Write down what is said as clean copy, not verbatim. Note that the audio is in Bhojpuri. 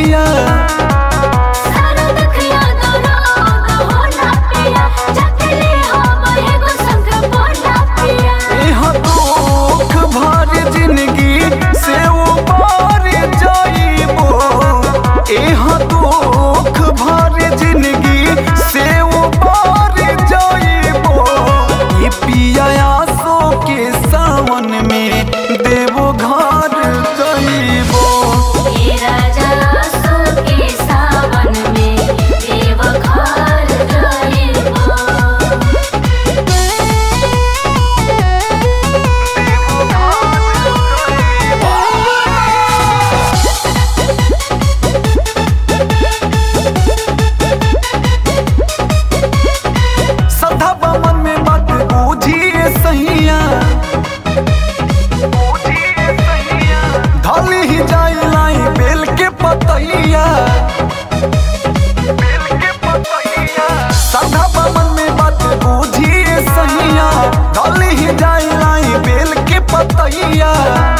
सैया। यहाँ दुख भर जिंदगी से उबार जाइबो, यहाँ दुख भर जिंदगी से उबार जाइबो। ये पिया आसो के सावन में देवो घर जाइबो। ढाली ही जाई लाई बेल के पतैया, साधा बमन में बात बूझिए सैया। ढाली ही जाई लाई बेल के पतैया।